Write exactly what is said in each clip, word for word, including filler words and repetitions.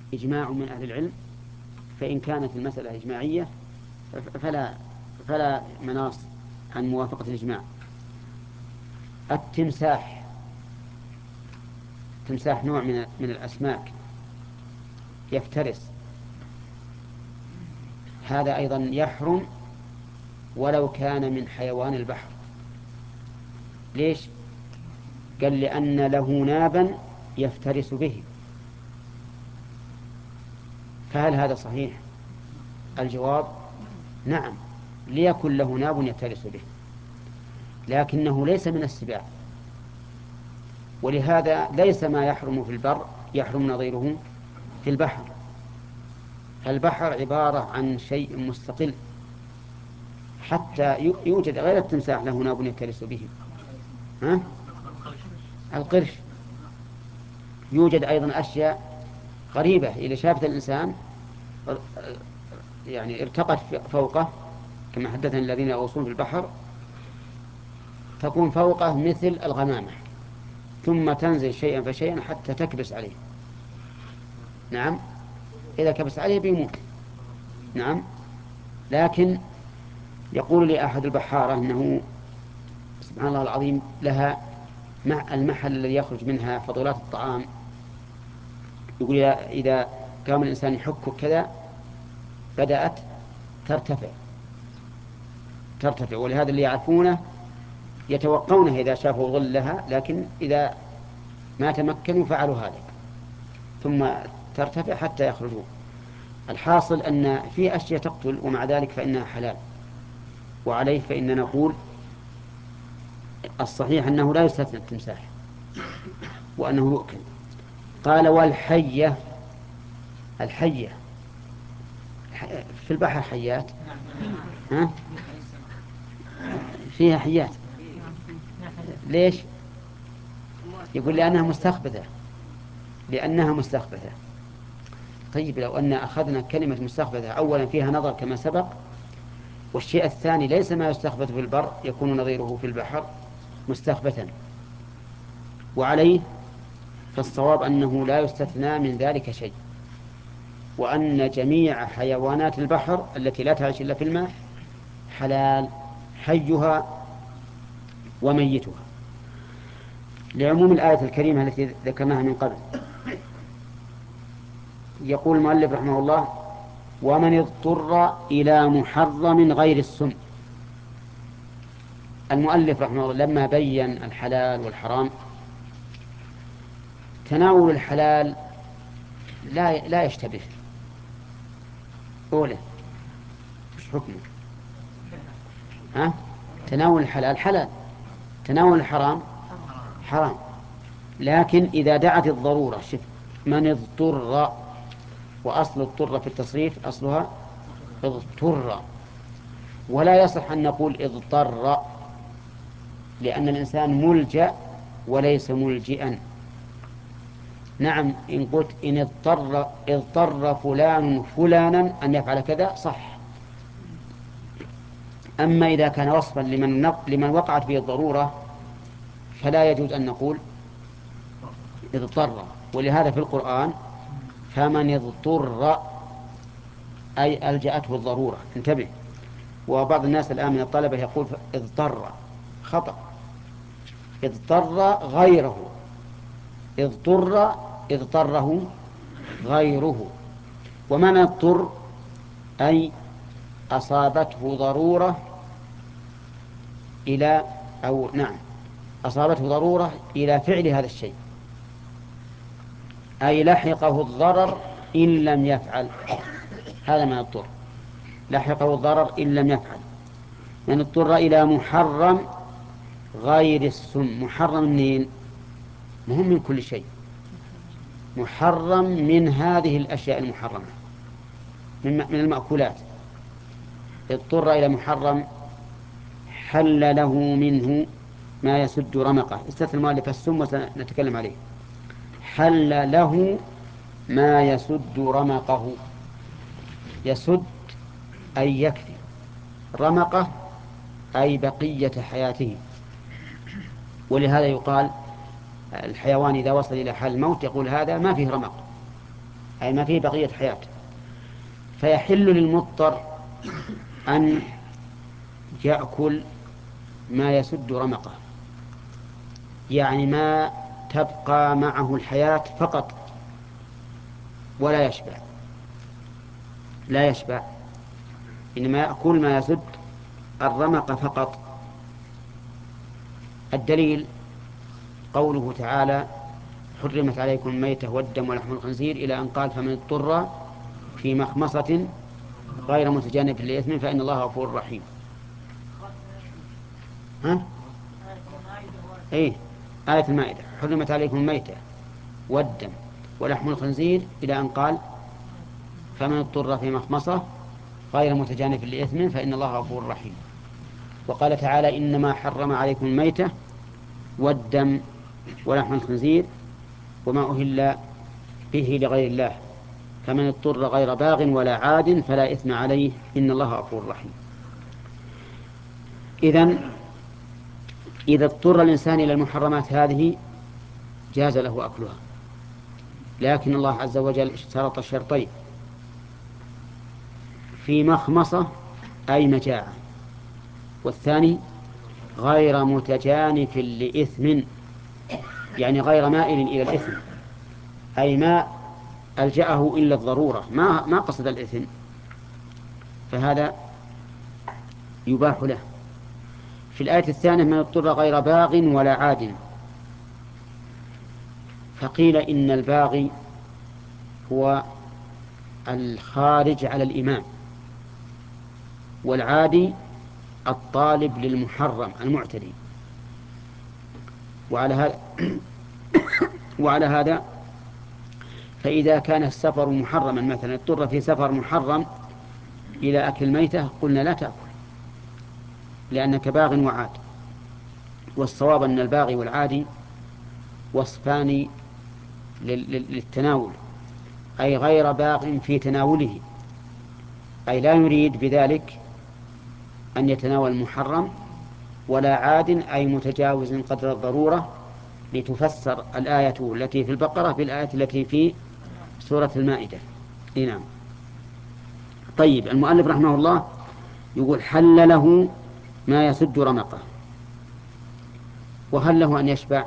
إجماع من أهل العلم، فإن كانت المسألة إجماعية فلا فلا مناص عن موافقة الإجماع. التمساح، التمساح نوع من من الأسماك يفترس، هذا أيضا يحرم ولو كان من حيوان البحر. ليش؟ قال لأن له نابا يفترس به. فهل هذا صحيح؟ الجواب نعم، ليكن له ناب يفترس به، لكنه ليس من السباع، ولهذا ليس ما يحرم في البر يحرم نظيره في البحر. فالبحر عبارة عن شيء مستقل، حتى يوجد غير التمساح له ناب يفترس به. ها؟ القرش، يوجد أيضا أشياء غريبة إذا شافت الإنسان يعني ارتقت فوقه، كما حدثنا الذين يغوصون في البحر، تكون فوقه مثل الغمامة، ثم تنزل شيئا فشيئا حتى تكبس عليه. نعم، إذا كبس عليه بيموت. نعم. لكن يقول لي أحد البحارة أنه سبحان الله العظيم لها مع المحل الذي يخرج منها فضلات الطعام، يقول إذا قام الإنسان يحك كذا بدأت ترتفع ترتفع ولهذا اللي يعرفونه يتوقونه إذا شافوا ظل لها، لكن إذا ما تمكنوا فعلوا هذا، ثم ترتفع حتى يخرجوا. الحاصل أن في أشياء تقتل ومع ذلك فإنها حلال، وعليه فإننا نقول الصحيح أنه لا يستثنى التمساح وأنه يؤكل. قال والحية، الحية في البحر حيات، ها؟ فيها حيات. ليش؟ يقول لأنها مستخبثة، لأنها مستخبثة. طيب لو أن أخذنا كلمة مستخبثة، أولا فيها نظر كما سبق، والشيء الثاني ليس ما يستخبث في البر يكون نظيره في البحر مستخبثا. وعليه فالصواب أنه لا يستثنى من ذلك شيء، وأن جميع حيوانات البحر التي لا تعيش إلا في الماء حلال، حيها وميتها، لعموم الآية الكريمة التي ذكرناها من قبل. يقول المؤلف رحمه الله ومن اضطر إلى محرم غير السم. المؤلف رحمه الله لما بين الحلال والحرام، تناول الحلال لا لا يشتبه. أولا وش حكمه؟ ها؟ تناول الحلال حلال، تناول الحرام حرام. لكن إذا دعت الضرورة، شف من اضطر، وأصل اضطر في التصريف أصلها اضطر، ولا يصح أن نقول اضطر، لأن الإنسان ملجأ وليس ملجئا. نعم، إن قلت إن اضطر اضطر فلان فلانا أن يفعل كذا صح. أما إذا كان وصفا لمن, نق... لمن وقعت به الضرورة فلا يجوز أن نقول اضطر. ولهذا في القرآن فمن اضطر أي ألجأته الضرورة. انتبه. وبعض الناس الآن من الطلبة يقول اضطر، خطأ. اضطر غيره، اضطر اضطره غيره. ومن اضطر أي أصابته ضرورة إلى أو نعم أصابته ضرورة إلى فعل هذا الشيء، أي لحقه الضرر إن لم يفعل. هذا من اضطر، لحقه الضرر إن لم يفعل. من اضطر إلى محرم غير السم. محرم منين؟ مهم من كل شيء، محرم من هذه الأشياء المحرمة من المأكولات. اضطر إلى محرم حل له منه ما يسد رمقه. استثنى المؤلف السم وسنتكلم عليه. حل له ما يسد رمقه، يسد أي يكفي، رمقه أي بقية حياته. ولهذا يقال الحيوان إذا وصل إلى حال الموت يقول هذا ما فيه رمق، أي ما فيه بقية حياة. فيحل للمضطر أن يأكل ما يسد رمقه، يعني ما تبقى معه الحياة فقط ولا يشبع، لا يشبع، إنما يأكل ما يسد الرمق فقط. الدليل قوله تعالى: حرمت عليكم الميتة والدم ولحم الخنزير، إلى أن قال: فمن اضطر في مخمصة غير متجانف لإثم فإن الله غفور رحيم. ها؟ إيه، آية المائدة: حرمت عليكم الميتة والدم ولحم الخنزير، إلى أن قال: فمن اضطر في مخمصة غير متجانف لإثم فإن الله غفور رحيم. وقال تعالى: إنما حرم عليكم الميتة والدم ولحم الخنزير وما أهل به لغير الله، فمن اضطر غير باغ ولا عاد فلا إثم عليه إن الله غفور رحيم. إذن إذا اضطر الإنسان إلى المحرمات هذه جاز له أكلها، لكن الله عز وجل اشترط الشرطين: في مخمصة أي مجاعة، والثاني غير متجانف لإثم، يعني غير مائل إلى الإثم، أي ما ألجأه إلا الضرورة، ما ما قصد الإثم، فهذا يباح له. في الآية الثانية: من اضطر غير باغ ولا عاد، فقيل إن الباغي هو الخارج على الإمام، والعادي الطالب للمحرم المعتدي. وعلى هذا وعلى هذا فإذا كان السفر محرما، مثلا اضطر في سفر محرم إلى أكل الميتة، قلنا لا تأكل لأنك باغ وعاد. والصواب أن الباغي والعادي وصفان للتناول، أي غير باغ في تناوله، أي لا يريد بذلك أن يتناول المحرم، ولا عاد أي متجاوز قدر الضرورة، لتفسر الآية التي في البقرة بالآية التي في سورة المائدة. نعم. طيب، المؤلف رحمه الله يقول: حل له ما يسد رمقه. وهل له أن يشبع؟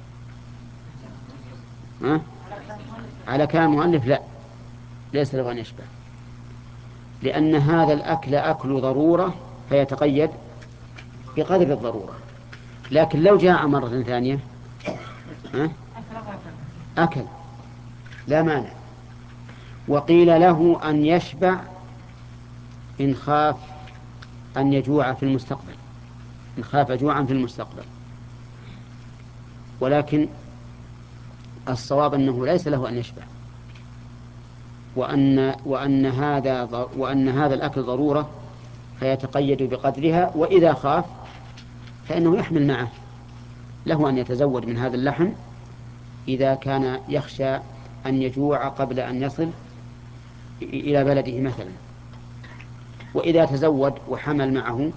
ها؟ على كلام المؤلف لا، ليس له أن يشبع، لأن هذا الأكل أكل ضرورة فيتقيد بقدر الضرورة. لكن لو جاء مرة ثانية ها؟ أكل لا مانع. وقيل له أن يشبع إن خاف أن يجوع في المستقبل، إن خاف جوعا في المستقبل، ولكن الصواب أنه ليس له أن يشبع، وأن وأن هذا وأن هذا الأكل ضرورة فيتقيد بقدرها. وإذا خاف فإنه يحمل معه، له أن يتزود من هذا اللحم إذا كان يخشى أن يجوع قبل أن يصل إلى بلده مثلا. وإذا تزود وحمل معه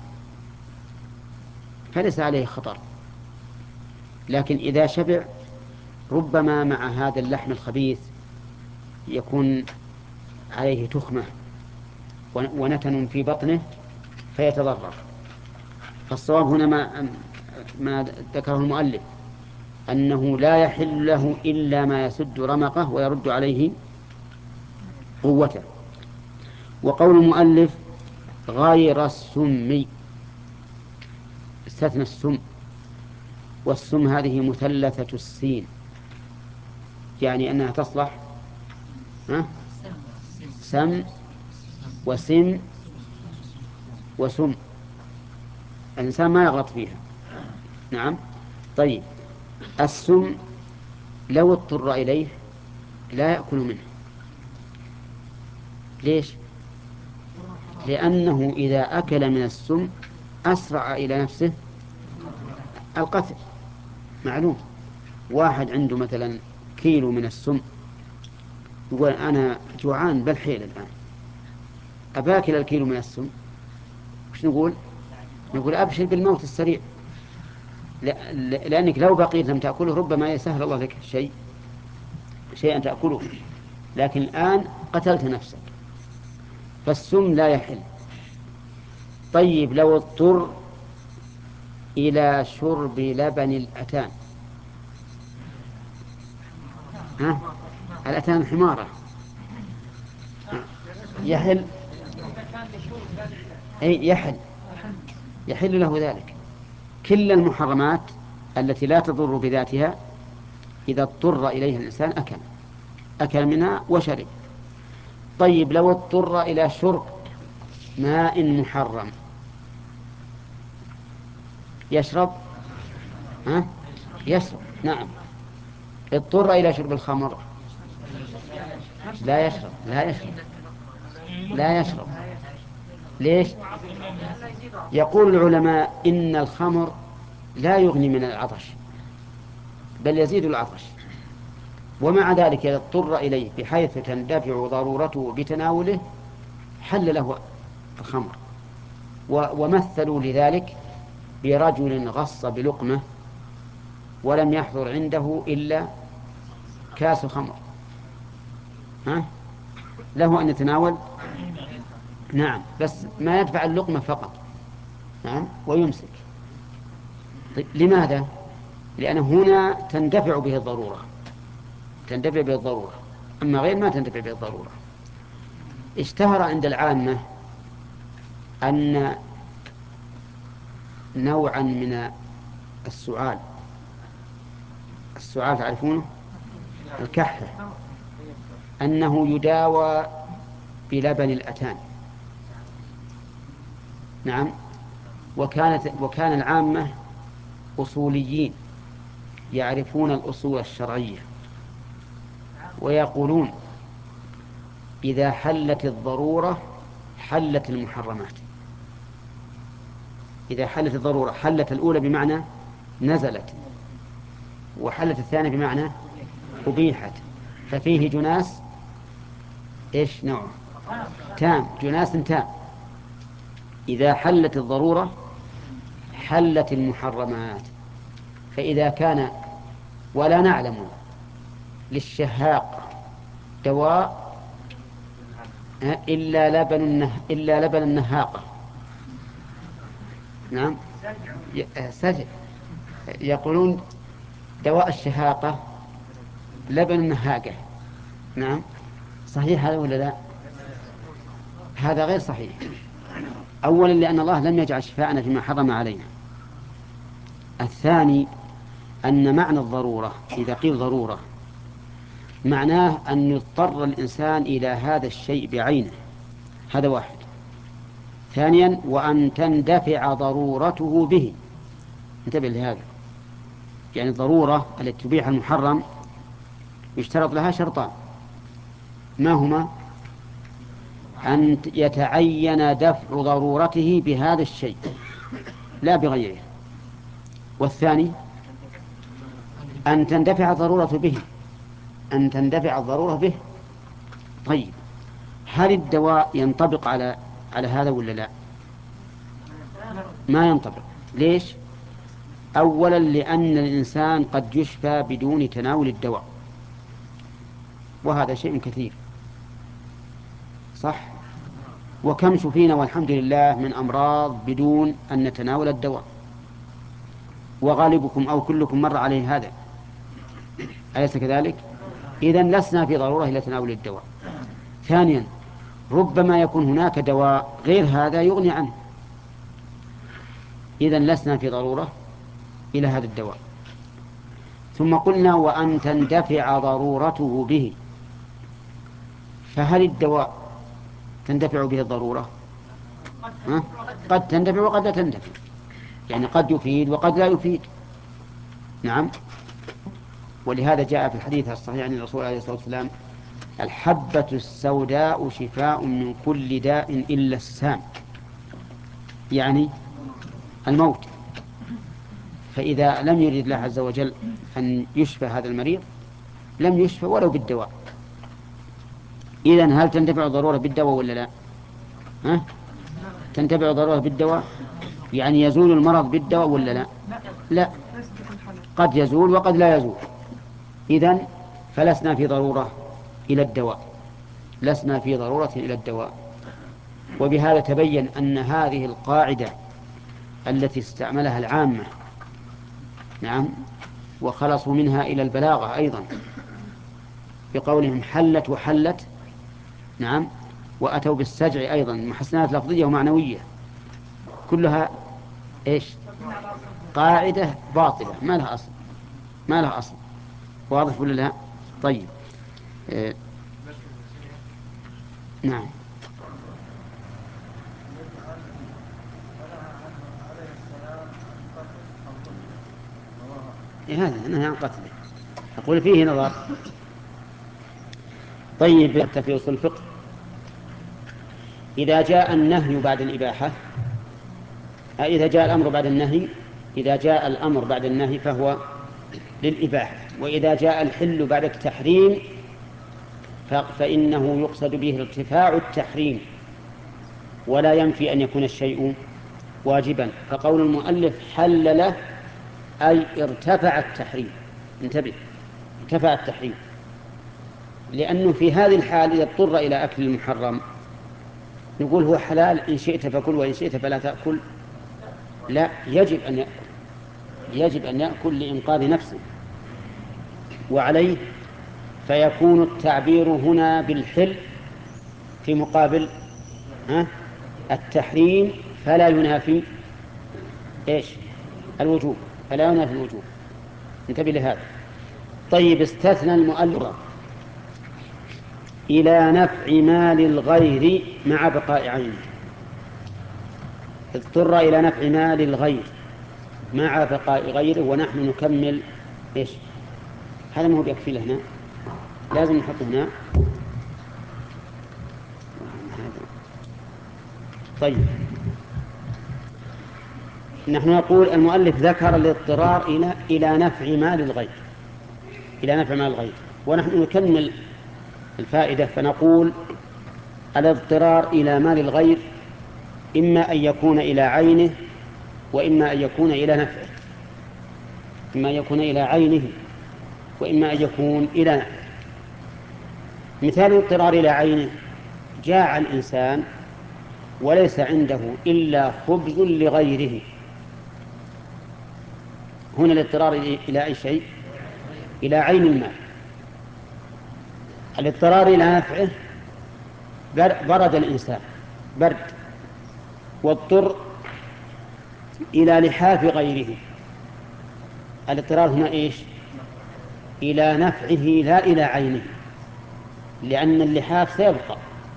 فليس عليه خطر. لكن إذا شبع ربما مع هذا اللحم الخبيث يكون عليه تخمة ونتن في بطنه فيتضرر. فالصواب هنا ما, ما ذكره المؤلف، أنه لا يحل له إلا ما يسد رمقه ويرد عليه قوته. وقول المؤلف غير السم، استثنى السم، والسم هذه مثلثة السين، يعني أنها تصلح ها؟ سم وسم وسم، الإنسان ما يغلط فيها. نعم. طيب، السم لو اضطر إليه لا يأكل منه. ليش؟ لأنه إذا أكل من السم أسرع إلى نفسه القتل. معلوم، واحد عنده مثلا كيلو من السم يقول: أنا جوعان بالحيل الآن، أباكل الكيلو من السم، وش نقول؟ نقول: أبشر بالموت السريع، لأنك لو بقيت لم تأكله ربما يسهل الله لك شيء شيئا تأكله. لكن الآن قتلت نفسك، فالسم لا يحل. طيب لو اضطر إلى شرب لبن الأتان، ها؟ الأتان حمارة، يحل؟ أي يحل، يحل له ذلك. كل المحرمات التي لا تضر بذاتها إذا اضطر إليها الإنسان أكل أكل منها وشرب. طيب لو اضطر إلى شرب ماء محرم يشرب؟ ها؟ يشرب، نعم. اضطر إلى شرب الخمر لا يشرب، لا يشرب، لا يشرب. ليش؟ يقول العلماء إن الخمر لا يغني من العطش بل يزيد العطش، ومع ذلك إذا اضطر إليه بحيث تندفع ضرورته بتناوله حل له الخمر. ومثلوا لذلك برجل غص بلقمة ولم يحضر عنده إلا كاس خمر، ها؟ له أن يتناول؟ نعم، بس ما يدفع اللقمة فقط، نعم، ويمسك. طيب لماذا؟ لأن هنا تندفع به الضرورة، تندفع به الضرورة، أما غير ما تندفع به الضرورة. اشتهر عند العامة أن نوعا من السعال، السعال تعرفونه؟ الكحة، أنه يداوى بلبن الأتان. نعم. وكانت وكان العامة أصوليين يعرفون الأصول الشرعية، ويقولون إذا حلت الضرورة حلت المحرمات. إذا حلت الضرورة حلت الأولى بمعنى نزلت، وحلت الثانية بمعنى أبيحت، ففيه جناس إيش نوع تام، جناس تام. إذا حلت الضرورة حلت المحرمات. فإذا كان ولا نعلم للشهاق دواء إلا لبن النه... إلا لبن النهاقة، نعم، سجل. يقولون دواء الشهاقة لبن النهاقة، نعم. صحيح هذا ولا لا؟ هذا غير صحيح. أولا لأن الله لم يجعل شفاءنا فيما حرم علينا. الثاني أن معنى الضرورة إذا قيل ضرورة معناه أن يضطر الإنسان إلى هذا الشيء بعينه، هذا واحد. ثانيا وأن تندفع ضرورته به، انتبه لهذا. يعني الضرورة التي تبيح المحرم يشترط لها شرطان، ما هما؟ أن يتعين دفع ضرورته بهذا الشيء لا بغيره، والثاني أن تندفع الضرورة به، أن تندفع الضرورة به. طيب هل الدواء ينطبق على على هذا ولا لا؟ ما ينطبق. ليش؟ أولا لأن الإنسان قد يشفى بدون تناول الدواء، وهذا شيء كثير، صح؟ وكم شفينا والحمد لله من أمراض بدون أن نتناول الدواء، وغالبكم أو كلكم مر عليه هذا، أليس كذلك؟ إذن لسنا في ضرورة إلى تناول الدواء. ثانيا ربما يكون هناك دواء غير هذا يغني عنه، إذن لسنا في ضرورة إلى هذا الدواء. ثم قلنا وأن تندفع ضرورته به، فهل الدواء تندفع به الضرورة؟ ها؟ قد تندفع وقد لا تندفع، يعني قد يفيد وقد لا يفيد، نعم. ولهذا جاء في الحديث الصحيح عن الرسول عليه الصلاة والسلام الحبة السوداء شفاء من كل داء إلا السام، يعني الموت. فإذا لم يرد الله عز وجل أن يشفى هذا المريض لم يشفى ولو بالدواء. إذن هل تندفع الضرورة بالدواء ولا لا؟ ها؟ تندفع الضرورة بالدواء، يعني يزول المرض بالدواء ولا لا؟ لا، قد يزول وقد لا يزول. إذن فلسنا في ضرورة إلى الدواء، لسنا في ضرورة إلى الدواء. وبهذا تبين أن هذه القاعدة التي استعملها العامة، نعم، وخلصوا منها إلى البلاغة أيضا بقولهم حلت وحلت، نعم، وأتوا بالسجع أيضا، محسنات لفظية ومعنوية، كلها إيش؟ قاعدة باطلة ما لها أصل، ما لها أصل. واضح ولا لا؟ طيب. آه. نعم. إيه هذا نهي عن قتله، أقول فيه نظر. طيب، حتى في أصول الفقه إذا جاء النهي بعد الإباحة، إذا جاء الأمر بعد النهي، إذا جاء الأمر بعد النهي فهو للإباحة، وإذا جاء الحل بعد التحريم فإنه يقصد به ارتفاع التحريم، ولا ينفي أن يكون الشيء واجبا. فقول المؤلف حل له أي ارتفع التحريم، انتبه، ارتفع التحريم، لأنه في هذه الحال إذا اضطر إلى أكل المحرم نقول هو حلال إن شئت فكل وإن شئت فلا تأكل؟ لا، يجب أن يأكل، يجب أن يأكل لإنقاذ نفسه. وعليه فيكون التعبير هنا بالحل في مقابل ها التحريم، فلا ينافي إيش؟ الوجوب، فلا ينافي الوجوب، انتبه لهذا. طيب، استثنى المؤلف إلى نفع مال الغير مع بقاء عينه، اضطر إلى نفع مال الغير مع بقاء غيره، ونحن نكمل إيش؟ هذا ما هو بيكفي هنا، لازم نحطه هنا. طيب، نحن نقول المؤلف ذكر الاضطرار إلى إلى نفع مال الغير، إلى نفع مال الغير، ونحن نكمل الفائدة فنقول الاضطرار إلى مال الغير إما أن يكون إلى عينه وإما أن يكون إلى نفعه، إما أن يكون إلى عينه وإما أن يكون إلى نفعه. مثال الاضطرار إلى عينه: جاع الإنسان وليس عنده إلا خبز لغيره، هنا الاضطرار إلى أي شيء؟ إلى عين المال. الاضطرار إلى نفعه: برد الإنسان برد واضطر إلى لحاف غيره، الاضطرار هنا إيش؟ إلى نفعه لا إلى عينه، لأن اللحاف سيبقى،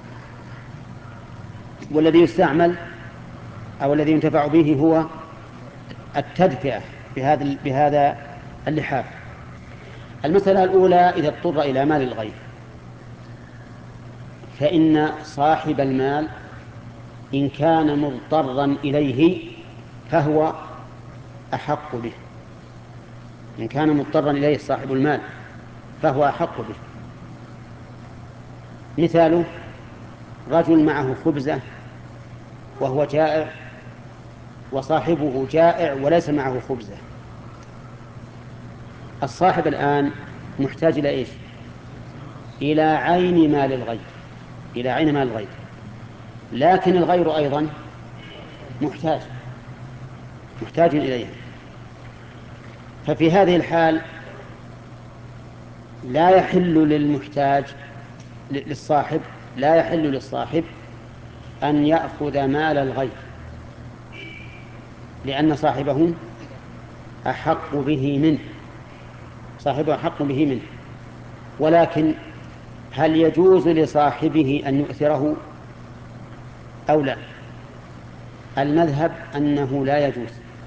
والذي يستعمل أو الذي ينتفع به هو التدفئة بهذا بهذا اللحاف. المسألة الأولى: إذا اضطر إلى مال الغير فإن صاحب المال إن كان مضطرا إليه فهو أحق به، إن كان مضطرا إليه صاحب المال فهو أحق به. مثاله: رجل معه خبزة وهو جائع وصاحبه جائع وليس معه خبزة، الصاحب الآن محتاج إلى إيش؟ إلى عين مال الغير، إلى عين مال الغير، لكن الغير أيضا محتاج محتاج إليها. ففي هذه الحال لا يحل للمحتاج للصاحب لا يحل للصاحب أن يأخذ مال الغير، لأن صاحبه أحق به منه، صاحبه أحق به منه. ولكن هل يجوز لصاحبه أن يؤثره أو لا؟ المذهب أنه لا يجوز،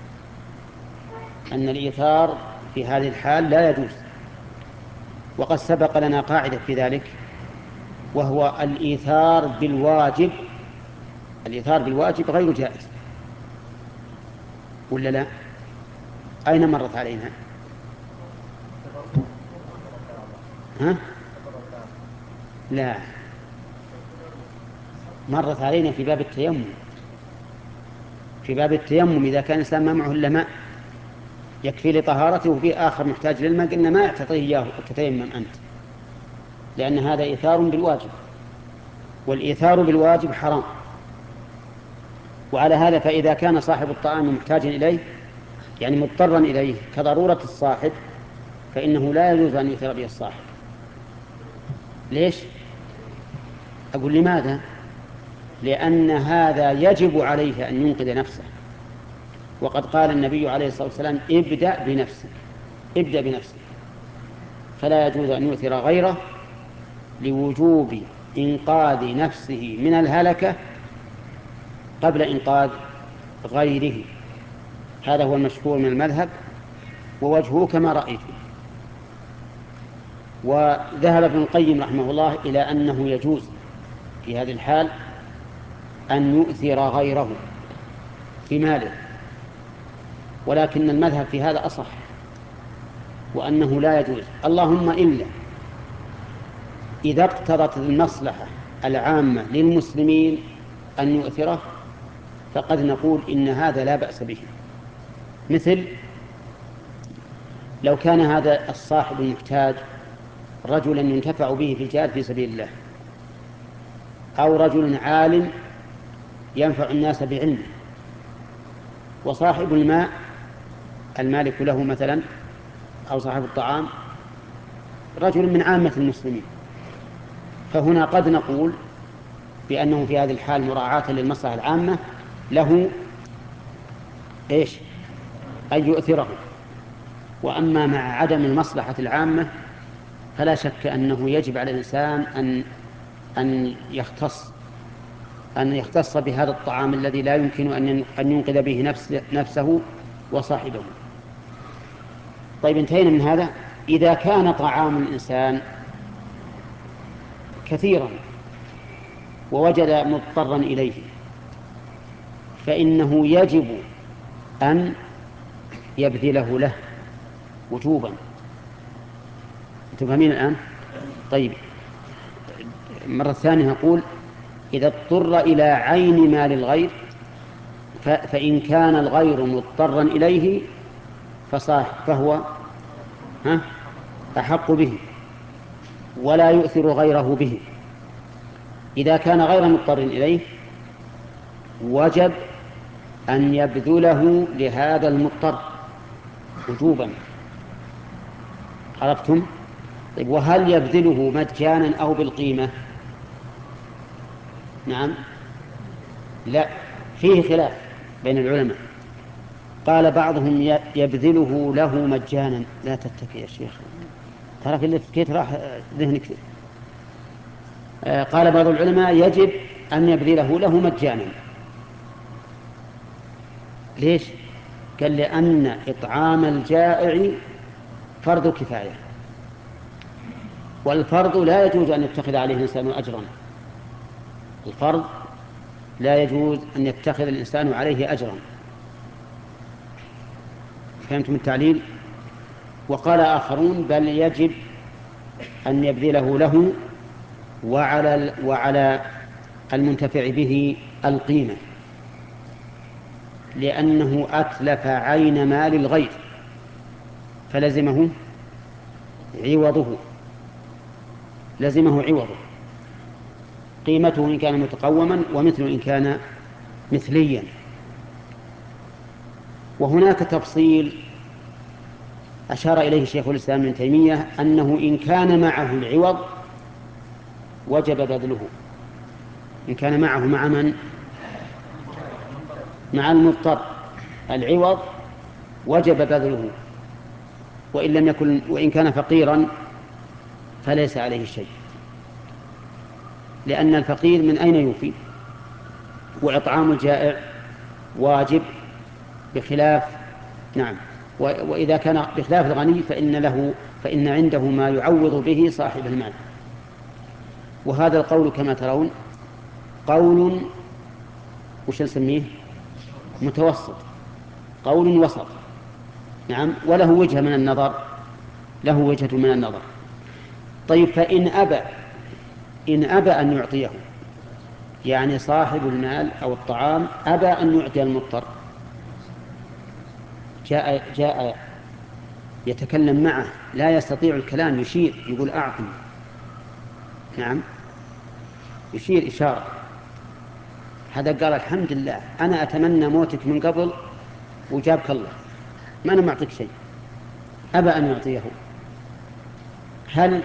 أن الإيثار في هذه الحال لا يجوز. وقد سبق لنا قاعدة في ذلك، وهو الإيثار بالواجب الإيثار بالواجب غير جائز، ولا لا؟ أين مرت علينا؟ ها؟ لا، مرت علينا في باب التيمم. في باب التيمم إذا كان الإنسان ما معه إلا ماء يكفي لطهارته وفي آخر محتاج للماء، قلنا ما تعطيه إياه تتيمم أنت. لأن هذا إيثار بالواجب، والإيثار بالواجب حرام. وعلى هذا فإذا كان صاحب الطعام محتاجا إليه يعني مضطرا إليه كضرورة الصاحب فإنه لا يجوز أن يؤثر به الصاحب. ليش؟ أقول لماذا؟ لأن هذا يجب عليه أن ينقذ نفسه، وقد قال النبي عليه الصلاة والسلام ابدأ بنفسك، ابدأ بنفسك. فلا يجوز أن يؤثر غيره لوجوب إنقاذ نفسه من الهلكة قبل إنقاذ غيره. هذا هو المشهور من المذهب، ووجهه كما رأيته. وذهب ابن القيم رحمه الله إلى أنه يجوز في هذه الحال أن يؤثر غيره بماله، ولكن المذهب في هذا أصح، وأنه لا يجوز، اللهم إلا إذا اقتضت المصلحة العامة للمسلمين أن يؤثره، فقد نقول إن هذا لا بأس به. مثل لو كان هذا الصاحب المحتاج رجلا ينتفع به في الجهاد في سبيل الله، أو رجل عالم ينفع الناس بعلمه، وصاحب الماء المالك له مثلا أو صاحب الطعام رجل من عامة المسلمين، فهنا قد نقول بأنه في هذه الحال مراعاة للمصلحة العامة له إيش؟ أن يؤثره. وأما مع عدم المصلحة العامة فلا شك أنه يجب على الإنسان أن أن يختص أن يختص بهذا الطعام الذي لا يمكن أن ينقذ به نفس نفسه وصاحبه. طيب انتهينا من هذا. إذا كان طعام الإنسان كثيرا ووجد مضطرا إليه فإنه يجب أن يبذله له وجوبا. تفهمين الآن؟ طيب مرة ثانية نقول إذا اضطر إلى عين مال الغير فإن كان الغير مضطرا إليه فصاح فهو ها أحق به ولا يؤثر غيره به. إذا كان غير مضطر إليه وجب أن يبذله لهذا المضطر وجوبا. عرفتم؟ طيب وهل يبذله مجانا أو بالقيمة؟ نعم، لا، فيه خلاف بين العلماء. قال بعضهم يبذله له مجانا. لا تتكي يا شيخ، ترى في اللي فكيت راح ذهنك. قال بعض العلماء يجب أن يبذله له مجانا. ليش؟ قال لأن إطعام الجائع فرض كفاية، والفرض لا يجوز أن يتخذ عليه الإنسان أجرا. الفرض لا يجوز أن يتخذ الإنسان عليه أجرا. فهمتم التعليل؟ وقال آخرون بل يجب أن يبذله له وعلى وعلى المنتفع به القيمة، لأنه أتلف عين مال الغير فلزمه عوضه، لزمه عوضه، قيمته إن كان متقوما ومثله إن كان مثليا. وهناك تفصيل أشار إليه شيخ الإسلام ابن تيمية أنه إن كان معه العوض وجب بذله. إن كان معه مع من؟ مع المضطر العوض وجب بذله، وإن لم يكن وإن كان فقيرا فليس عليه شيء، لأن الفقير من أين يوفي؟ وإطعام الجائع واجب بخلاف نعم وإذا كان بخلاف الغني فإن له فإن عنده ما يعوض به صاحب المال. وهذا القول كما ترون قول وش نسميه؟ متوسط، قول وسط. نعم، وله وجهة من النظر، له وجهة من النظر. طيب فإن أبى إن أبى أن يعطيه، يعني صاحب المال أو الطعام أبى أن يعطي المضطر، جاء جاء يتكلم معه لا يستطيع الكلام، يشير يقول أعطني، نعم، يشير إشارة. هذا قال الحمد لله أنا أتمنى موتك من قبل وجابك الله، ما أنا معطيك شيء، أبى أن يعطيه. هل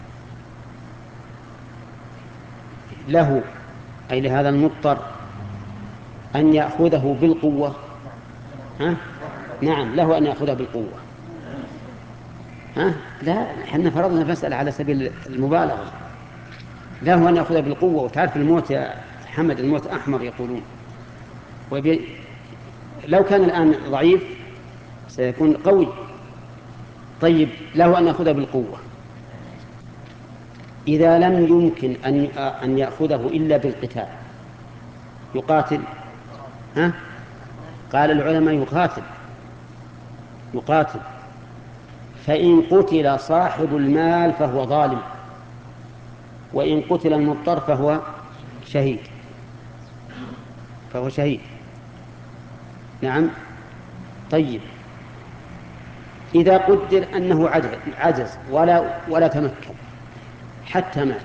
له أي لهذا المضطر أن يأخذه بالقوة؟ ها؟ نعم له أن يأخذه بالقوة. ها؟ لا، احنا فرضنا المسألة على سبيل المبالغة. له أن يأخذه بالقوة، وتعرف الموت يا حمد الموت أحمر يقولون، وبي... لو كان الآن ضعيف سيكون قوي. طيب له أن يأخذه بالقوة، إذا لم يمكن أن أن يأخذه إلا بالقتال يقاتل. ها؟ قال العلماء يقاتل يقاتل فإن قتل صاحب المال فهو ظالم، وإن قتل المضطر فهو شهيد فهو شهيد نعم. طيب إذا قدر أنه عجز ولا ولا تمكن حتى مات،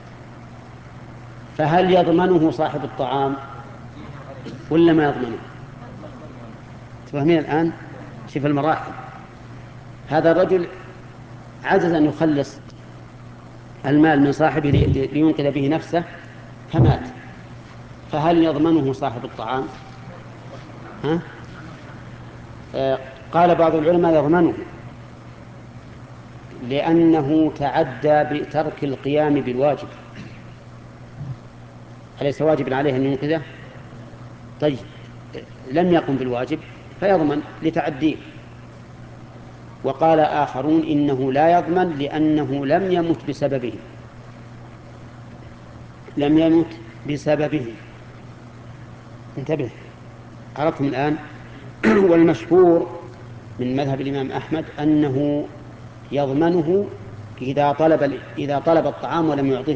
فهل يضمنه صاحب الطعام ولا ما يضمنه؟ تفهمين الآن؟ شوف المراحل. هذا الرجل عجز أن يخلص المال من صاحبه لينقذ به نفسه فمات، فهل يضمنه صاحب الطعام؟ ها؟ آه قال بعض العلماء يضمنه، لأنه تعدى بترك القيام بالواجب. أليس واجب عليه أن ينقذه؟ طيب لم يقم بالواجب فيضمن لتعديه. وقال آخرون إنه لا يضمن لأنه لم يمت بسببه لم يمت بسببه انتبه، عرفتم الآن؟ والمشهور من مذهب الإمام أحمد أنه يضمنه إذا طلب إذا طلب الطعام ولم يعطه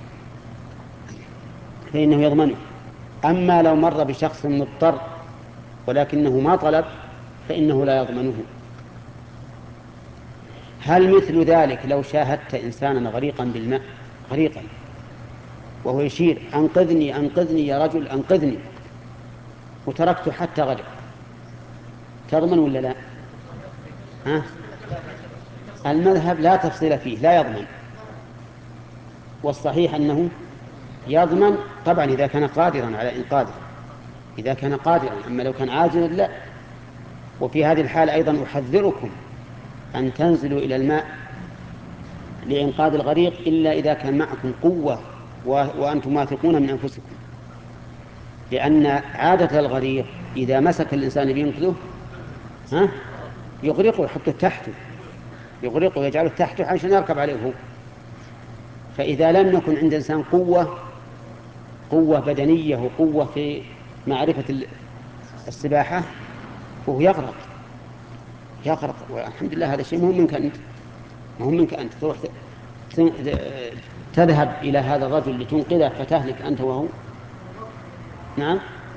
فإنه يضمنه. أما لو مر بشخص مضطر ولكنه ما طلب فإنه لا يضمنه. هل مثل ذلك لو شاهدت إنسانا غريقا بالماء غريقا وهو يشير أنقذني أنقذني يا رجل أنقذني، وتركته حتى غرق، تضمن ولا لا؟ ها؟ المذهب لا تفصيل فيه، لا يضمن، والصحيح أنه يضمن طبعا إذا كان قادرا على إنقاذه، إذا كان قادرا. أما لو كان عاجلا لا. وفي هذه الحال أيضا أحذركم أن تنزلوا إلى الماء لإنقاذ الغريق إلا إذا كان معكم قوة وأنتم واثقون من أنفسكم، لأن عادة الغريق إذا مسك الإنسان لينقذه ها يغرقه، يحطه تحته، يغرقه ويجعله تحته عشان يركب عليه هو. فإذا لم يكن عند الإنسان قوة قوة بدنية وقوة في معرفة السباحة وهو يغرق يغرق والحمد لله هذا شيء مهم منك أنت، مهم منك أنت تروح تذهب إلى هذا الرجل لتنقذه فتهلك أنت وهو. نعم،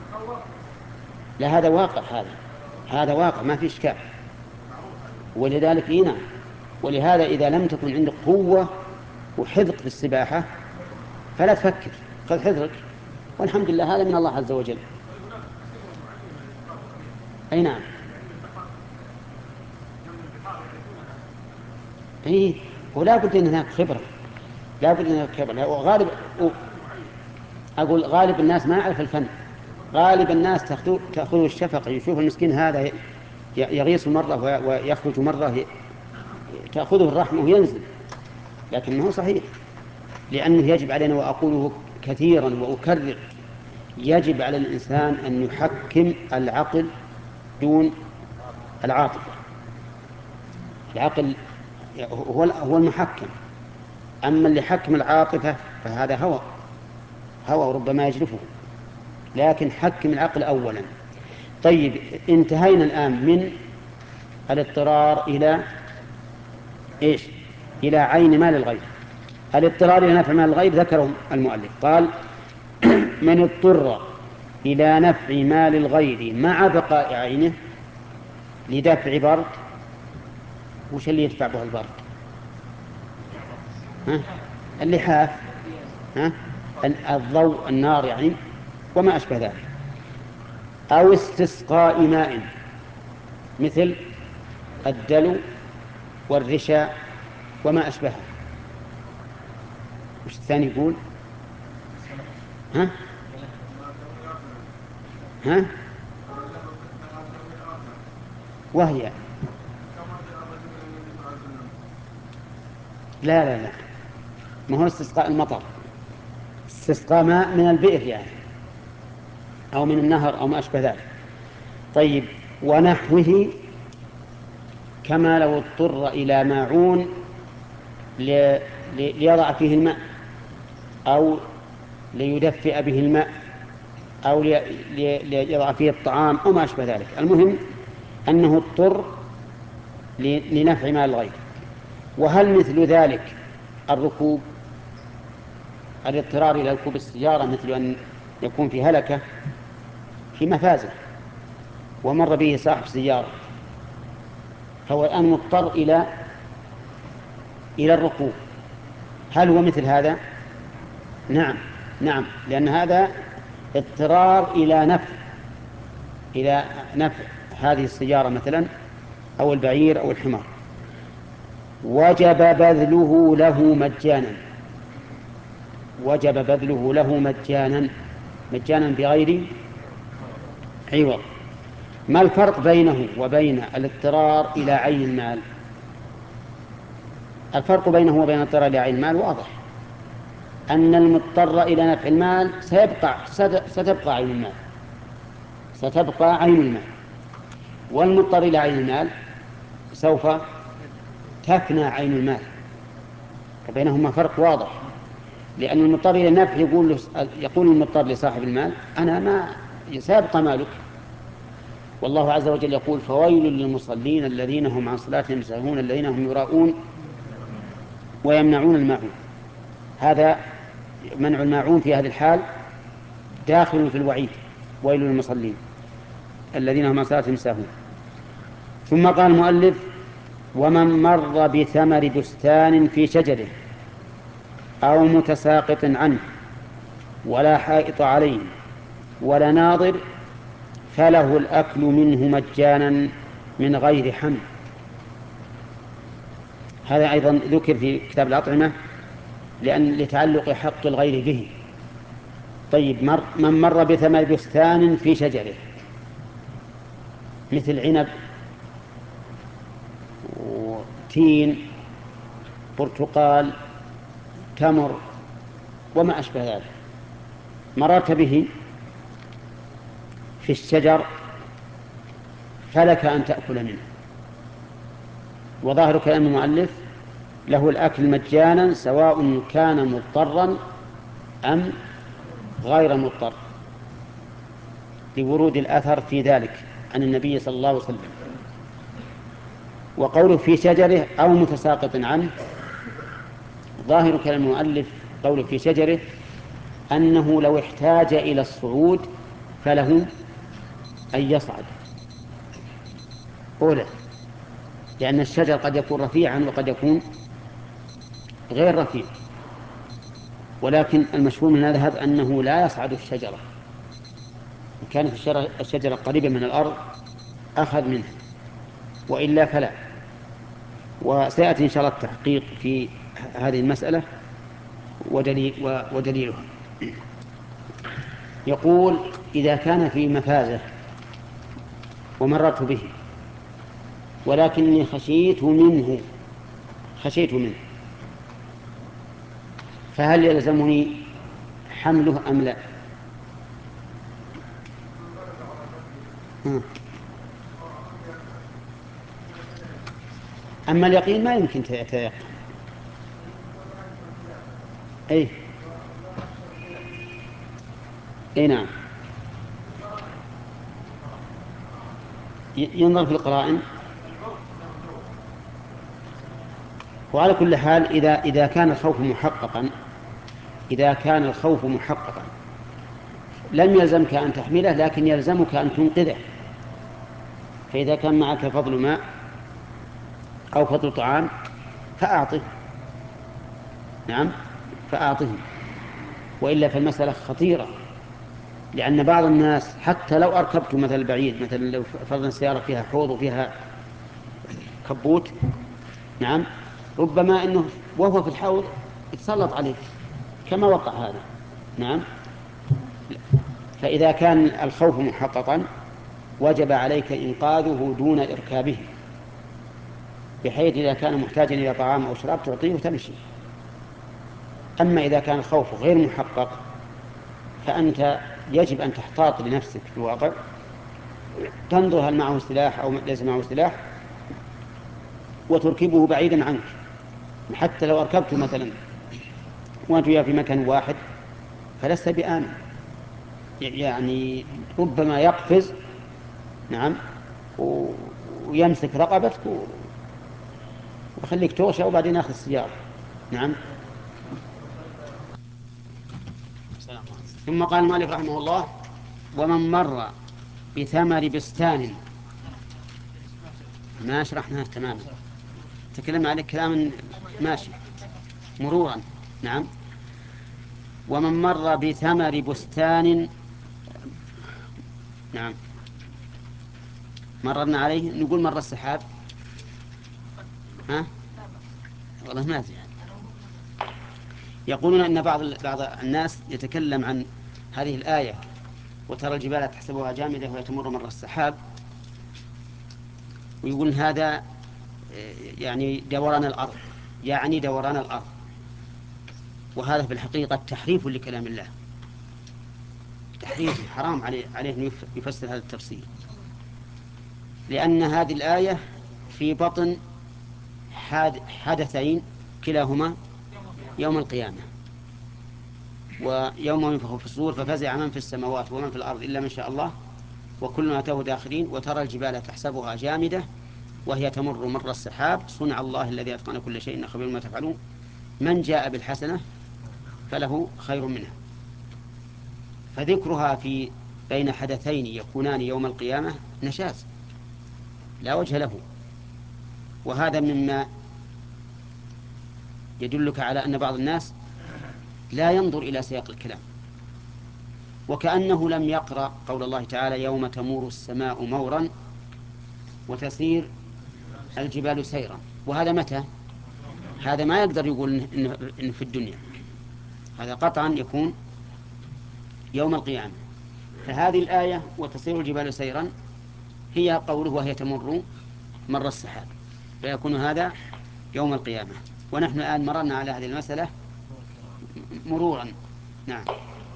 لا هذا واقع، هذا هذا واقع ما في إشكال. ولذلك إينا ولهذا إذا لم تكن عندك قوة وحذق في السباحة فلا تفكر، خذ حذرك، والحمد لله هذا من الله عز وجل. أي نعم، إيه، ولا بد أن هناك خبرة، لا بد أن هناك خبرة. وغالب أقول غالب الناس ما يعرف الفن، غالب الناس تأخذ الشفقة، يشوف المسكين هذا يغيص مرة ويخرج مرة تأخذه الرحمة وينزل، لكن ما هو صحيح، لأنه يجب علينا، وأقوله كثيرا وأكرر، يجب على الإنسان أن يحكم العقل دون العاطفة. العقل هو هو المحكم، أما اللي حكم العاطفة فهذا هوى هوى ربما يجرفه، لكن حكم العقل أولا. طيب انتهينا الآن من الاضطرار إلى إيش؟ إلى عين مال الغير. الاضطرار إلى نفع مال الغير ذكره المؤلف، قال من اضطر إلى نفع مال الغير مع بقاء عينه لدفع برد. وش اللي يدفع به البرد؟ ها؟ اللحاف. ها؟ الضوء النار يعني وما أشبه ذلك. أو استسقاء ماء مثل الدلو والرشا وما أشبهه. وش الثاني يقول؟ ها؟ ها؟ وهي لا لا لا ما هو استسقاء المطر، استسقاء ماء من البئر يعني أو من النهر أو ما أشبه ذلك. طيب ونحوه كما لو اضطر إلى ماعون لي... لي... ليضع فيه الماء أو ليدفئ به الماء أو لي... لي... ليضع فيه الطعام أو ما أشبه ذلك. المهم أنه اضطر ل... لنفع مال الغير. وهل مثل ذلك الركوب؟ الاضطرار إلى ركوب السيارة مثل أن يكون في هلكة في مفازة ومر به صاحب سيارة، فهو الآن مضطر إلى إلى الركوب، هل هو مثل هذا؟ نعم نعم، لأن هذا اضطرار إلى نفع إلى نفع هذه السيارة مثلا أو البعير أو الحمار. وجب بذله له مجانا، وجب بذله له مجانا، مجانا بغير عوض. ما الفرق بينه وبين الاضطرار إلى عين المال؟ الفرق بينه وبين الاضطرار إلى عين المال واضح، أن المضطر إلى نفع المال سيبقى ستبقى عين المال، ستبقى عين المال، والمضطر إلى عين المال سوف تفنى عين المال. فبينهما فرق واضح، لأن المضطر إلى النفع يقول يقول المضطر لصاحب المال أنا ما سيبقى مالك، والله عز وجل يقول فويل للمصلين الذين هم عن صلاتهم ساهون الذين هم يراءون ويمنعون الماعون. هذا منع الماعون في هذه الحال داخل في الوعيد، ويل للمصلين الذين هم عن صلاتهم ساهون. ثم قال المؤلف ومن مر بثمر بستان في شجره أو متساقط عنه ولا حائط عليه ولا ناظر فله الأكل منه مجانا من غير حمل. هذا أيضا ذكر في كتاب الأطعمة لأن لتعلق حق الغير به. طيب مر من مر بثمر بستان في شجره مثل عنب وتين برتقال تمر وما أشبه ذلك، مررت به في الشجر فلك أن تأكل منه، وظاهر كلام المؤلف له الأكل مجانا سواء كان مضطرا أم غير مضطر، لورود الأثر في ذلك عن النبي صلى الله عليه وسلم. وقوله في شجره أو متساقط عنه ظاهر كلام المؤلف قوله في شجره أنه لو احتاج إلى الصعود فله أن يصعد أولى، لأن الشجر قد يكون رفيعا وقد يكون غير رفيع، ولكن المشهور من هذا أنه لا يصعد الشجرة، إن كانت الشجرة قريبة من الأرض أخذ منها وإلا فلا. وسيأتي إن شاء الله التحقيق في هذه المسألة ودليل ودليلها. يقول إذا كان في مفازة ومررت به ولكني خشيت منه خشيت منه فهل يلزمني حمله أم لا؟ أما اليقين ما يمكن تيقن. أي أي نعم، ينظر في القرائن. وعلى كل حال إذا إذا كان الخوف محققا إذا كان الخوف محققا لم يلزمك أن تحمله، لكن يلزمك أن تنقذه. فإذا كان معك فضل ماء أو فضل طعام فأعطه، نعم فأعطه. وإلا فالمسألة خطيرة، لأن بعض الناس حتى لو أركبت مثل البعيد، مثلا لو فرضنا سيارة فيها حوض وفيها كبوت، نعم، ربما أنه وهو في الحوض يتسلط عليك كما وقع هذا. نعم. فإذا كان الخوف محققا وجب عليك إنقاذه دون إركابه، بحيث إذا كان محتاجا إلى طعام أو شراب تعطيه وتمشي. أما إذا كان الخوف غير محقق فأنت يجب أن تحتاط لنفسك في الواقع، تنظر هل معه سلاح أو ليس معه سلاح، وتركبه بعيدا عنك. حتى لو أركبت مثلا وأنت في مكان واحد فلست بآمن، يعني ربما يقفز، نعم، ويمسك رقبتك ويخليك تغشى وبعدين ياخذ السيارة. نعم. ثم قال المؤلف رحمه الله: ومن مر بثمر بستان. ما شرحناه تماما، تكلمنا عليه كلام ماشي مرورا. نعم. ومن مر بثمر بستان، نعم، مررنا عليه، نقول مر السحاب. ها والله ما أدري. يقولون أن بعض بعض الناس يتكلم عن هذه الآية: وترى الجبال تحسبها جامدة وهي تمر مر السحاب، ويقول هذا يعني دوران الأرض، يعني دوران الأرض. وهذا في الحقيقة تحريف لكلام الله، تحريف حرام عليه عليه أن يفسر هذا التفسير، لأن هذه الآية في بطن حدثين كلاهما يوم القيامة، ويوم ينفخ في الصور ففزع من في السماوات ومن في الأرض إلا من شاء الله وكلنا أتوه داخرين. وترى الجبال تحسبها جامدة وهي تمر مر السحاب صنع الله الذي أتقن كل شيء خبير ما تفعلون. من جاء بالحسنة فله خير منها. فذكرها في بين حدثين يكونان يوم القيامة نشاز لا وجه له. وهذا مما يدلك على أن بعض الناس لا ينظر إلى سياق الكلام، وكأنه لم يقرأ قول الله تعالى: يوم تمور السماء مورا وتسير الجبال سيرا. وهذا متى؟ هذا ما يقدر يقول إنه, إنه في الدنيا، هذا قطعا يكون يوم القيامة. فهذه الآية وتسير الجبال سيرا هي قوله وهي تمر مر السحاب، فيكون هذا يوم القيامة. ونحن الآن مررنا على هذه المسألة مرورا. نعم.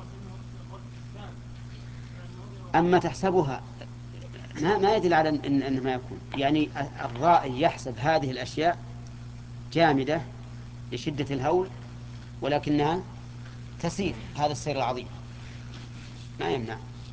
أما تحسبها ما, ما يدل على إن أنه ما يكون، يعني الرائي يحسب هذه الأشياء جامدة لشدة الهول ولكنها تسير هذا السير العظيم، ما يمنع،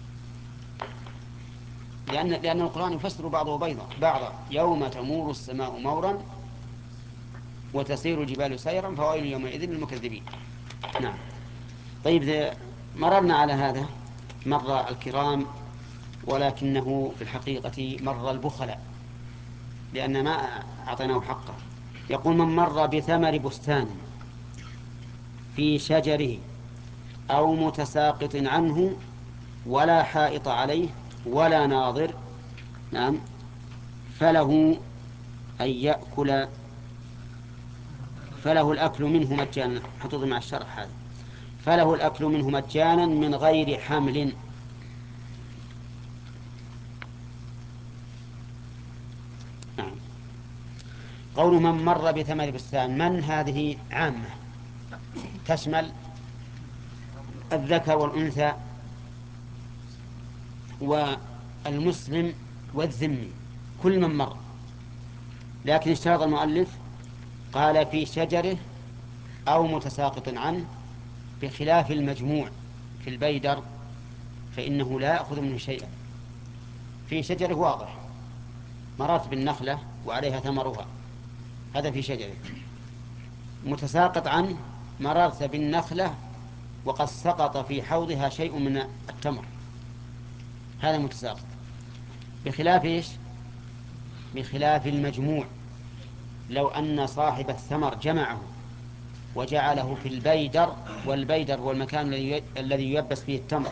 لأن لأن القرآن يفسر بعضه بيضا بعضا: يوم تمور السماء مورا وتسير الجبال سيرا فويل يومئذ للمكذبين. نعم. طيب، مررنا على هذا مر الكرام، ولكنه في الحقيقة مر البخلاء لأن ما أعطيناه حقه. يقول: من مر بثمر بستان في شجره أو متساقط عنه ولا حائط عليه ولا ناظر، نعم، فله أن يأكل فله الأكل منه مجانا. حطوه مع الشرح هذا: فله الأكل منه مجانا من غير حمل. نعم. قول من مر بثمر بستان، من هذه عامة تشمل الذكر والأنثى والمسلم والذمي، كل من مر. لكن اشترط المؤلف قال في شجره أو متساقط عنه، بخلاف المجموع في البيدر فإنه لا يأخذ منه شيئا. في شجره واضح، مررت بالنخلة وعليها ثمرها، هذا في شجره. متساقط عنه، مررت بالنخلة وقد سقط في حوضها شيء من التمر، هذا متساقط. بخلاف إيش؟ بخلاف المجموع، لو أن صاحب الثمر جمعه وجعله في البيدر، والبيدر هو المكان الذي الذي يلبس فيه التمر،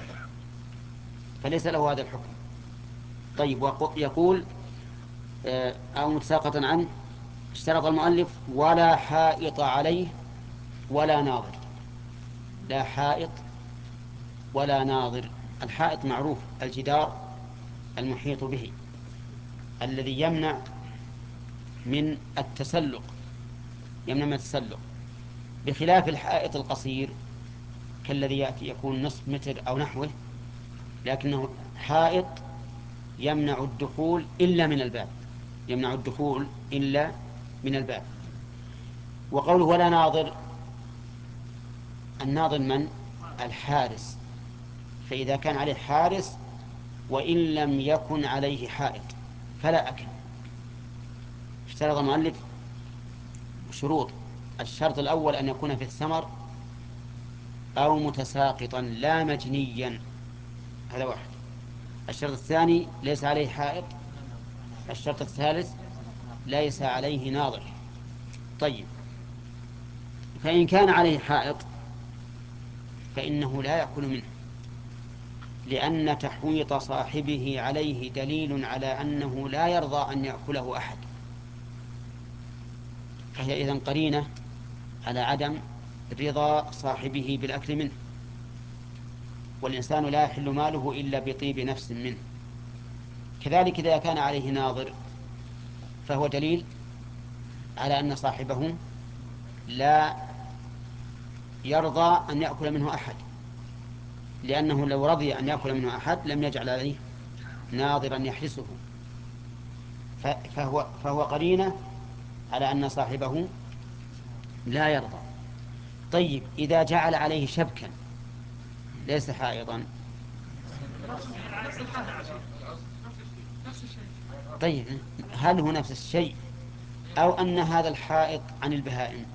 فليس له هذا الحكم. طيب، يقول أو متساقطا عنه، اشترط المؤلف ولا حائط عليه ولا ناظر. لا حائط ولا ناظر. الحائط معروف، الجدار المحيط به الذي يمنع من التسلق، يمنع من التسلق، بخلاف الحائط القصير كالذي يأتي يكون نصف متر أو نحوه، لكنه حائط يمنع الدخول إلا من الباب، يمنع الدخول إلا من الباب. وقوله ولا ناظر، الناظر من؟ الحارس. فإذا كان عليه حارس وإن لم يكن عليه حائط فلا أكل. اشترط المؤلف شروط: الشرط الأول أن يكون في الثمر أو متساقطا لا مجنيا، هذا واحد. الشرط الثاني ليس عليه حائط. الشرط الثالث ليس عليه ناظر. طيب، فإن كان عليه حائط فإنه لا يأكل منه، لأن تحويط صاحبه عليه دليل على أنه لا يرضى أن يأكله أحد، فهي إذن قرينة على عدم رضا صاحبه بالأكل منه، والإنسان لا يحل ماله إلا بطيب نفس منه. كذلك إذا كان عليه ناظر فهو دليل على أن صاحبه لا يرضى أن يأكل منه أحد، لأنه لو رضي أن يأكل منه أحد لم يجعل عليه ناظرا يحرسه، فهو, فهو قرينة على أن صاحبه لا يرضى. طيب، إذا جعل عليه شبكا ليس حائضا، طيب هل هو نفس الشيء أو أن هذا الحائط عن البهائم؟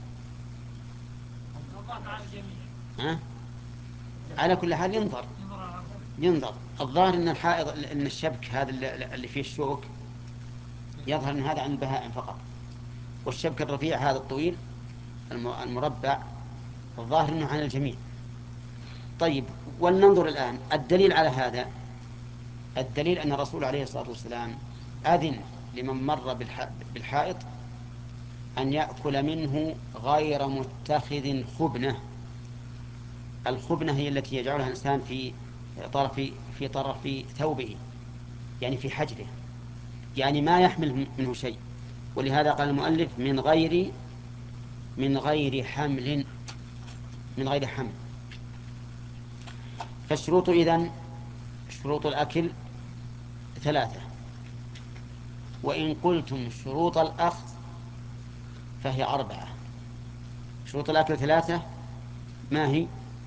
ها؟ على كل حال ينظر ينظر الظاهر أن الحائط، أن الشبك هذا اللي فيه الشوك يظهر أن هذا عن البهائم فقط، والشبك الرفيع هذا الطويل المربع الظاهر أنه عن الجميع. طيب، ولننظر الآن الدليل على هذا. الدليل أن الرسول عليه الصلاة والسلام أذن لمن مر بالحائط أن يأكل منه غير متخذ خبنة. الخبنة هي التي يجعلها الإنسان في طرف في طرف ثوبه، يعني في حجره، يعني ما يحمل منه شيء. ولهذا قال المؤلف من غير من غير حمل من غير حمل. فالشروط إذن شروط الأكل ثلاثة، وإن قلتم شروط الأخذ فهي أربعة. شروط الأكل ثلاثة، ما هي؟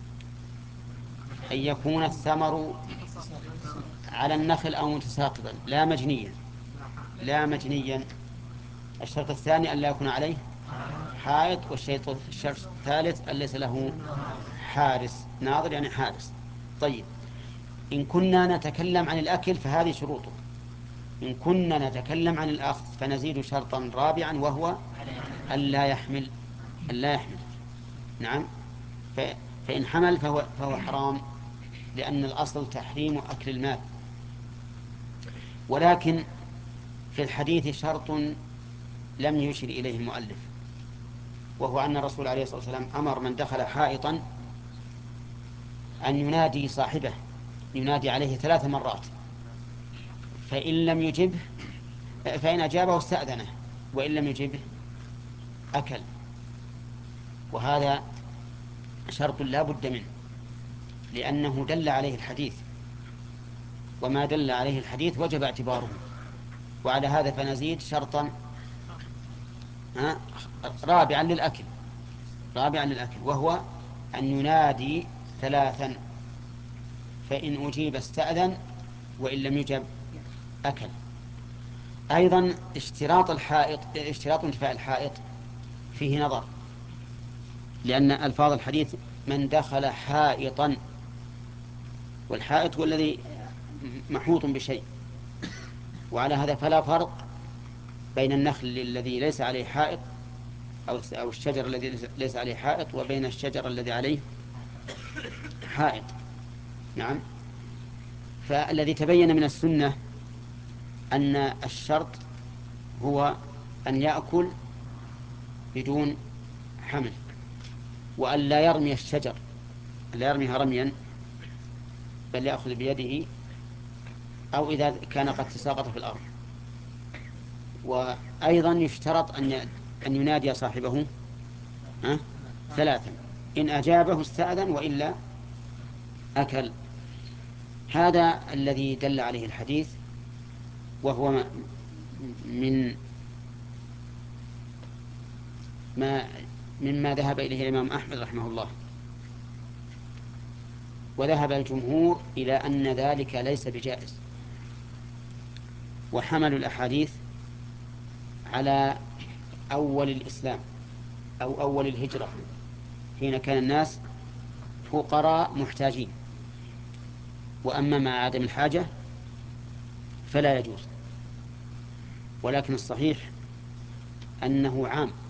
أن يكون الثمر على النخل أو متساقطا لا مجنيا لا مجنيا. الشرط الثاني أن لا يكون عليه حائط. والشرط الثالث أن ليس له حارس، ناظر يعني حارس. طيب، إن كنا نتكلم عن الأكل فهذه شروطه. إن كنا نتكلم عن الأخذ فنزيد شرطا رابعا، وهو أن لا يحمل أن لا يحمل نعم. فإن حمل فهو, فهو حرام، لأن الأصل تحريم أكل المال. ولكن في الحديث شرط لم يشر إليه المؤلف، وهو أن الرسول عليه الصلاة والسلام أمر من دخل حائطا أن ينادي صاحبه، ينادي عليه ثلاث مرات، فإن لم يجبه فإن أجابه استأذنه، وإن لم يجبه أكل. وهذا شرط لا بد منه، لأنه دل عليه الحديث، وما دل عليه الحديث وجب اعتباره. وعلى هذا فنزيد شرطا رابعا للأكل رابعا للأكل وهو أن ينادي ثلاثا، فإن أجيب استأذن، وإن لم يجب أكل. أيضا اشتراط الحائط اشتراط انتفاء الحائط فيه نظر، لأن ألفاظ الحديث من دخل حائطا، والحائط هو الذي محوط بشيء. وعلى هذا فلا فرق بين النخل الذي ليس عليه حائط أو أو الشجر الذي ليس عليه حائط وبين الشجر الذي عليه حائط. نعم. فالذي تبين من السنة أن الشرط هو أن يأكل بدون حمل، وأن لا يرمي الشجر، لا يرميها رميا، بل يأخذ بيده، أو إذا كان قد تساقط في الأرض. وأيضا يشترط أن أن ينادي صاحبه ها ثلاثا، إن أجابه استأذن وإلا أكل. هذا الذي دل عليه الحديث، وهو من ما مما ذهب إليه الإمام أحمد رحمه الله. وذهب الجمهور إلى أن ذلك ليس بجائز، وحملوا الأحاديث على أول الإسلام أو أول الهجرة، حين كان الناس فقراء محتاجين. وأما مع عدم الحاجة فلا يجوز. ولكن الصحيح أنه عام،